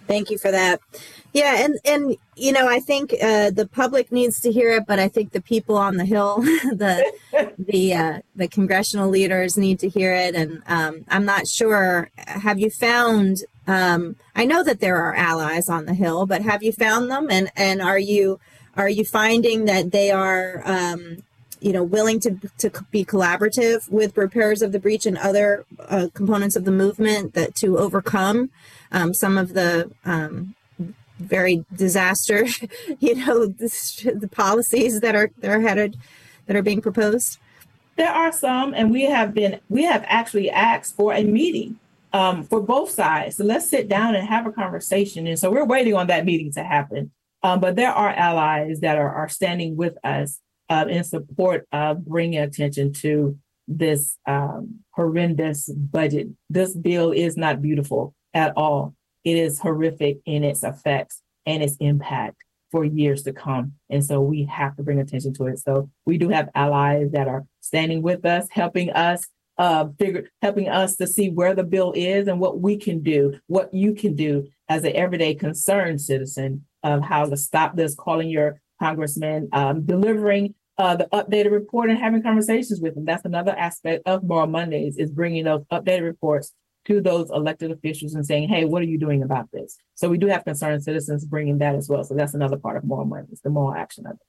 Thank you for that. Yeah, and, and you know, I think uh, the public needs to hear it, but I think the people on the Hill, the the uh, the congressional leaders need to hear it. And um, I'm not sure, have you found, um, I know that there are allies on the Hill, but have you found them? And, and are you are you finding that they are, um, you know, willing to, to be collaborative with repairers of the breach and other uh, components of the movement that to overcome um, some of the um, very disaster, you know, the, the policies that are that are headed that are being proposed? There are some, and we have been we have actually asked for a meeting um, for both sides. So let's sit down and have a conversation. And so we're waiting on that meeting to happen. Um, but there are allies that are are standing with us uh, in support of bringing attention to this um, horrendous budget. This bill is not beautiful at all. It is horrific in its effects and its impact for years to come. And so we have to bring attention to it. So we do have allies that are standing with us, helping us uh, figure, helping us to see where the bill is and what we can do, what you can do as an everyday concerned citizen of how to stop this, calling your congressman, um, delivering uh, the updated report and having conversations with them. That's another aspect of Moral Mondays, is bringing those updated reports to those elected officials and saying, hey, what are you doing about this? So we do have concerned citizens bringing that as well. So that's another part of Moral Mondays, the moral action of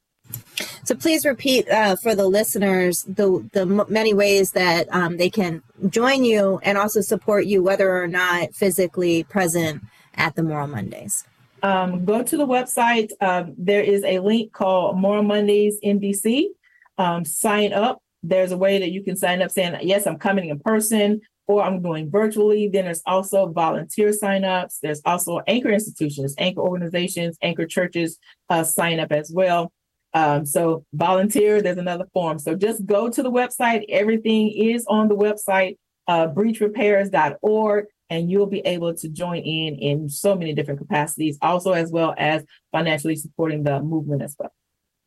it. So please repeat uh, for the listeners the, the m- many ways that um, they can join you and also support you, whether or not physically present at the Moral Mondays. Um, go to the website. Um, there is a link called Moral Mondays N D C. Um, sign up. There's a way that you can sign up saying, yes, I'm coming in person, or I'm going virtually. Then there's also volunteer signups. There's also anchor institutions, anchor organizations, anchor churches uh, sign up as well. Um, so volunteer, there's another form. So just go to the website. Everything is on the website, uh, breach repairs dot org, and you'll be able to join in in so many different capacities, also as well as financially supporting the movement as well.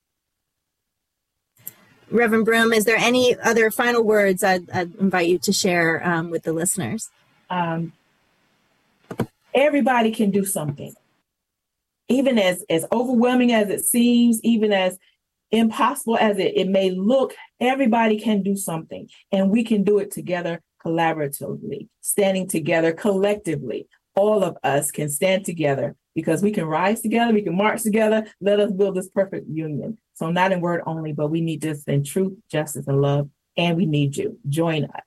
Reverend Broom, is there any other final words I'd, I'd invite you to share um, with the listeners? Um, everybody can do something. Even as, as overwhelming as it seems, even as impossible as it, it may look, everybody can do something. And we can do it together collaboratively, standing together collectively. All of us can stand together because we can rise together, we can march together. Let us build this perfect union. So not in word only, but we need this in truth, justice, and love. And we need you. Join us.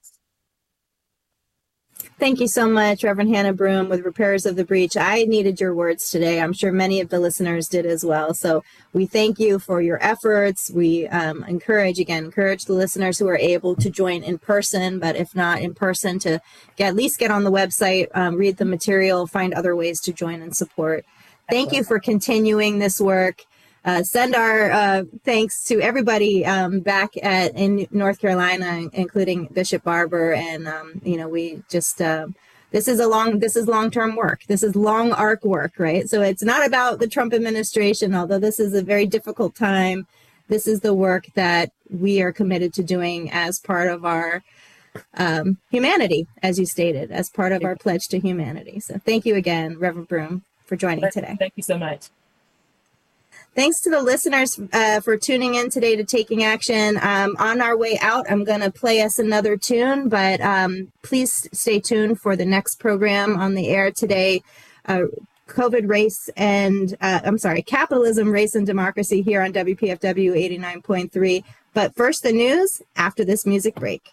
Thank you so much, Reverend Hannah Broom with Repairers of the Breach. I needed your words today. I'm sure many of the listeners did as well. So we thank you for your efforts. We um, encourage, again, encourage the listeners who are able to join in person, but if not in person, to get, at least get on the website, um, read the material, find other ways to join and support. Thank you for continuing this work. Uh, send our uh, thanks to everybody um, back at in North Carolina, including Bishop Barber. And, um, you know, we just, uh, this is a long, this is long-term work. This is long arc work, right? So it's not about the Trump administration, although this is a very difficult time. This is the work that we are committed to doing as part of our um, humanity, as you stated, as part of our pledge to humanity. So thank you again, Reverend Broom, for joining today. Thank you so much. Thanks to the listeners uh, for tuning in today to Taking Action. Um, on our way out, I'm going to play us another tune, but um, please stay tuned for the next program on the air today. Uh, COVID, race, and uh, I'm sorry, capitalism, race, and democracy here on W P F W eighty-nine point three. But first, the news after this music break.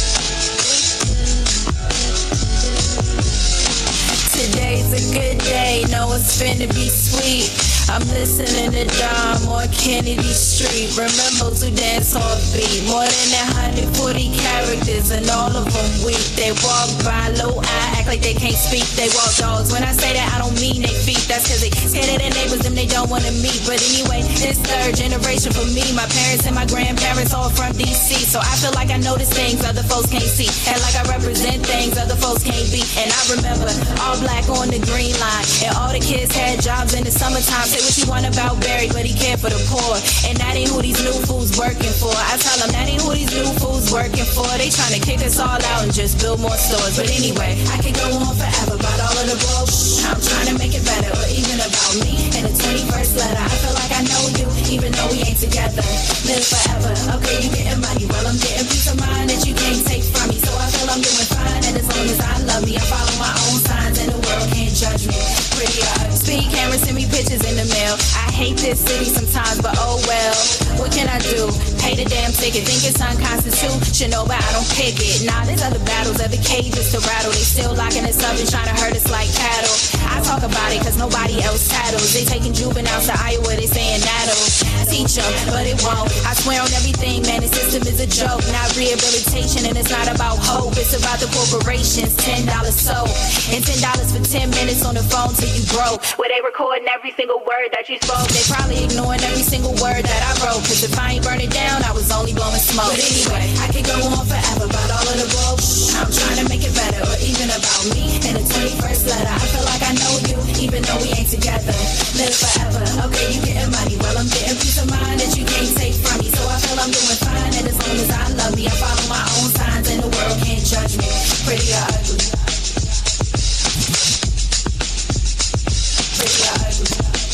Today's a good day, no, it's it's finna be sweet. I'm listening to Dom on Kennedy Street. Remember to dance off beat. More than one hundred forty characters and all of them weak. They walk by low eye, act like they can't speak. They walk dogs. When I say that, I don't mean they feet. That's cause they scared of their neighbors, them they don't wanna meet. But anyway, this third generation for me. My parents and my grandparents all from D C. So I feel like I notice things other folks can't see. And like I represent things other folks can't be. And I remember all black on the green line. And all the kids had jobs in the summertime. Say what you want about Barry, but he cared for the poor. And that ain't who these new fools working for. I tell them that ain't who these new fools working for. They trying to kick us all out and just build more stores. But anyway, I can go on forever about all of the bullshit. I'm trying to make it better, or even about me. In the twenty-first letter, I feel like I know you, even though we ain't together. Live forever, okay, you getting money. Well, I'm getting peace of mind that you can't take from me. So I feel I'm doing fine, and as long as I love me, I follow my own signs, and the world can't judge me. Pretty hard. Speed camera, send me pictures in the mail. I hate this city sometimes, but oh well. What can I do? Pay the damn ticket. Think it's unconstitutional, but I don't pick it. Nah, there's other battles, other cages to rattle. They still locking us up and trying to hurt us like cattle. I talk about it cause nobody else tattles. They taking juveniles to Iowa, they saying that'll teach them, but it won't. I swear on everything, man, the system is a joke. Not rehabilitation, and it's not about hope. It's about the corporations, ten dollars so. And ten dollars for ten minutes on the phone till you broke. Where they recording every single word that you spoke. They probably ignoring every single word that I wrote. Cause if I ain't burn it down, I was only blowing smoke. But anyway, I could go on forever about all of the bullshit. I'm trying to make it better, or even about me. In the twenty-first letter, I feel like I know you, even though we ain't together. Live forever, okay, you getting money. Well, I'm getting peace of mind that you can't take from me. So I feel I'm doing fine, and as long as I love me, I follow my own signs, and the world can't judge me. Pretty or ugly. Pretty or ugly.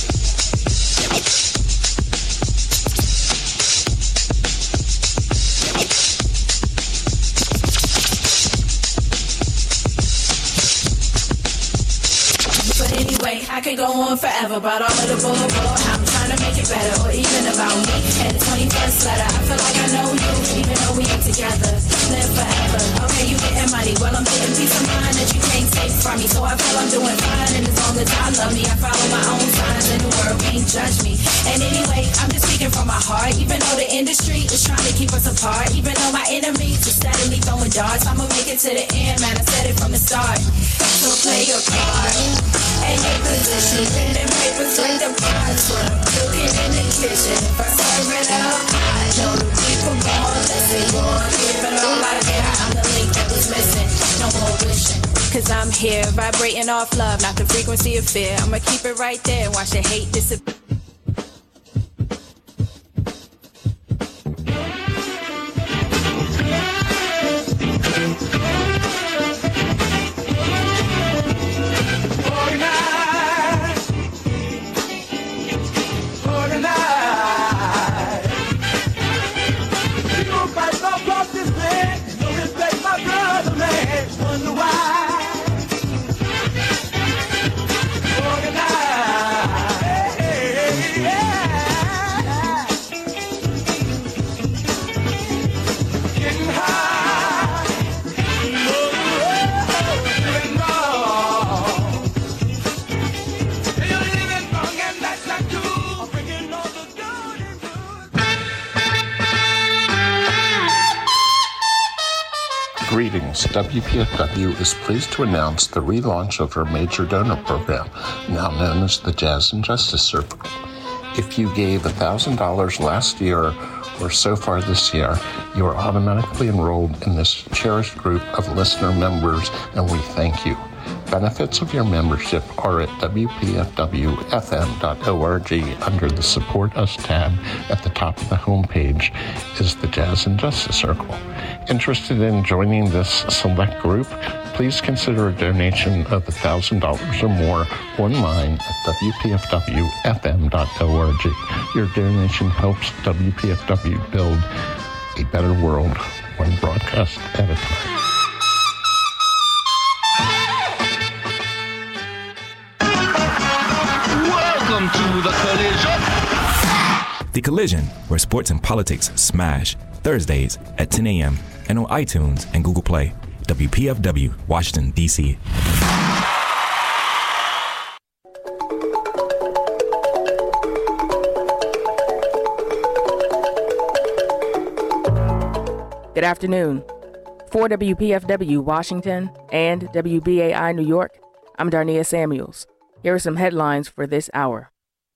But anyway, I could go on forever about all of the bull, bull, how I'm trying to make it better, or even about me. And the twenty-first letter, I feel like I know you, even though we ain't together. Live forever, okay, you getting money. Well, I'm getting peace of mind that you can't take from me. So I feel I'm doing fine, and as long as I love me, I follow my own signs, and the world can't judge me. And anyway, I'm just speaking from my heart. Even though the industry is trying to keep us apart, even though my enemies are steadily throwing darts, I'ma make it to the end, man, I said it from the start. So play your part, and your position, pen and papers like the prize. When I'm cooking in the kitchen, if I serve it up, I know the people born, let's say born, give it all I got. I'm the link that was missing, no more wishing. Cause I'm here, vibrating off love, not the frequency of fear. I'ma keep it right there, watch the hate disappear. Greetings. W P F W is pleased to announce the relaunch of our major donor program, now known as the Jazz and Justice Circle. If you gave one thousand dollars last year or so far this year, you are automatically enrolled in this cherished group of listener members, and we thank you. Benefits of your membership are at W P F W F M dot org. Under the Support Us tab at the top of the homepage is the Jazz and Justice Circle. Interested in joining this select group? Please consider a donation of one thousand dollars or more online at W P F W F M dot org. Your donation helps W P F W build a better world, one broadcast at a time. Welcome to The Collision. The Collision, where sports and politics smash. Thursdays at ten a.m. and on iTunes and Google Play. W P F W, Washington, D C Good afternoon. For W P F W Washington and W B A I New York, I'm Darnia Samuels. Here are some headlines for this hour.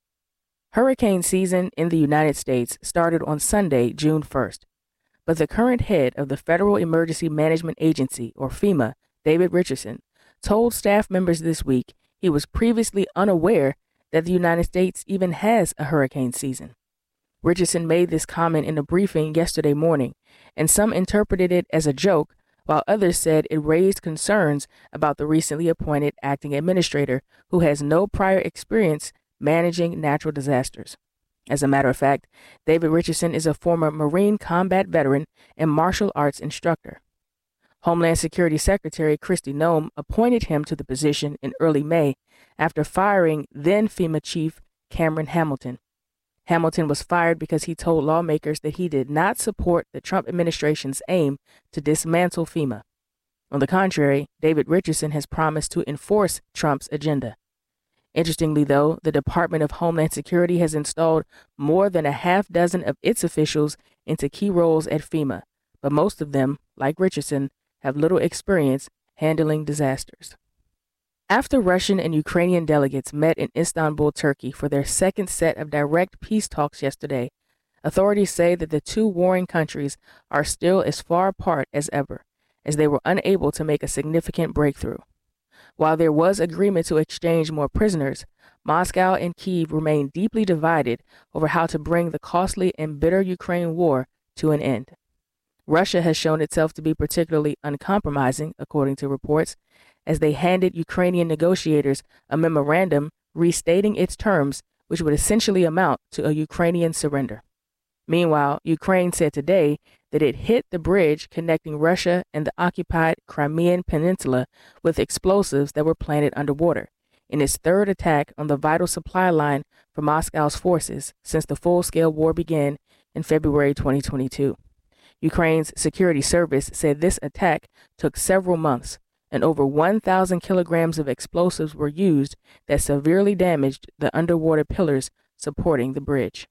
Hurricane season in the United States started on Sunday, June first, but the current head of the Federal Emergency Management Agency, or FEMA, David Richardson, told staff members this week he was previously unaware that the United States even has a hurricane season. Richardson made this comment in a briefing yesterday morning, and some interpreted it as a joke, while others said it raised concerns about the recently appointed acting administrator who has no prior experience managing natural disasters. As a matter of fact, David Richardson is a former Marine combat veteran and martial arts instructor. Homeland Security Secretary Kristi Noem appointed him to the position in early May after firing then FEMA Chief Cameron Hamilton. Hamilton was fired because he told lawmakers that he did not support the Trump administration's aim to dismantle FEMA. On the contrary, David Richardson has promised to enforce Trump's agenda. Interestingly, though, the Department of Homeland Security has installed more than a half dozen of its officials into key roles at FEMA, but most of them, like Richardson, have little experience handling disasters. After Russian and Ukrainian delegates met in Istanbul, Turkey for their second set of direct peace talks yesterday, authorities say that the two warring countries are still as far apart as ever, as they were unable to make a significant breakthrough. While there was agreement to exchange more prisoners, Moscow and Kyiv remain deeply divided over how to bring the costly and bitter Ukraine war to an end. Russia has shown itself to be particularly uncompromising, according to reports, as they handed Ukrainian negotiators a memorandum restating its terms, which would essentially amount to a Ukrainian surrender. Meanwhile, Ukraine said today that it hit the bridge connecting Russia and the occupied Crimean Peninsula with explosives that were planted underwater, in its third attack on the vital supply line for Moscow's forces since the full-scale war began in February twenty twenty-two. Ukraine's security service said this attack took several months, and over one thousand kilograms of explosives were used that severely damaged the underwater pillars supporting the bridge.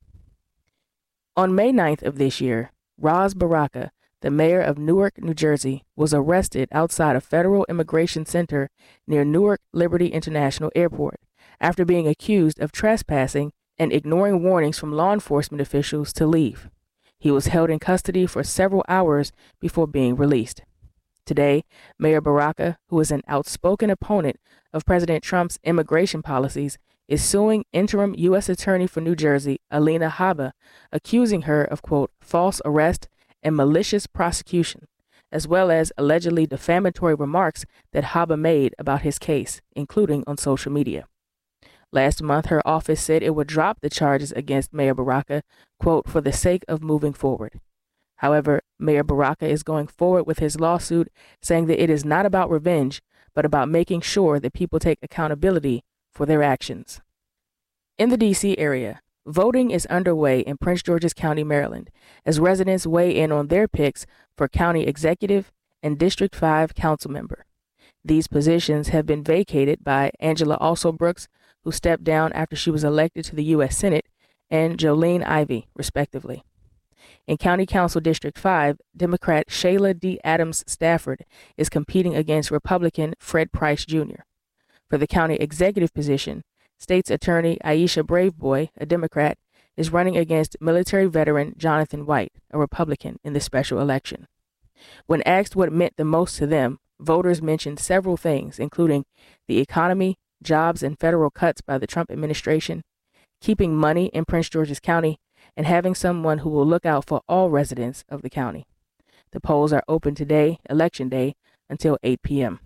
On May ninth of this year, Ras Baraka, the mayor of Newark, New Jersey, was arrested outside a federal immigration center near Newark Liberty International Airport after being accused of trespassing and ignoring warnings from law enforcement officials to leave. He was held in custody for several hours before being released. Today, Mayor Baraka, who is an outspoken opponent of President Trump's immigration policies, is suing interim U S Attorney for New Jersey, Alina Habba, accusing her of, quote, false arrest and malicious prosecution, as well as allegedly defamatory remarks that Habba made about his case, including on social media. Last month, her office said it would drop the charges against Mayor Baraka, quote, for the sake of moving forward. However, Mayor Baraka is going forward with his lawsuit, saying that it is not about revenge, but about making sure that people take accountability for their actions. In the D C area, voting is underway in Prince George's County, Maryland, as residents weigh in on their picks for county executive and District five council member. These positions have been vacated by Angela Alsobrooks, who stepped down after she was elected to the U S Senate, and Jolene Ivey, respectively. In County Council District five, Democrat Shayla D. Adams Stafford is competing against Republican Fred Price Junior For the county executive position, State's Attorney Aisha Braveboy, a Democrat, is running against military veteran Jonathan White, a Republican, in the special election. When asked what meant the most to them, voters mentioned several things, including the economy, jobs and federal cuts by the Trump administration, keeping money in Prince George's County, and having someone who will look out for all residents of the county. The polls are open today, Election Day, until eight p.m.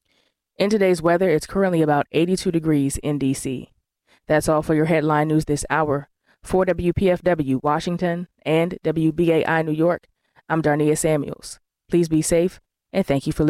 In today's weather, it's currently about eighty-two degrees in D C. That's all for your headline news this hour. For W P F W Washington and W B A I New York, I'm Darnia Samuels. Please be safe, and thank you for listening.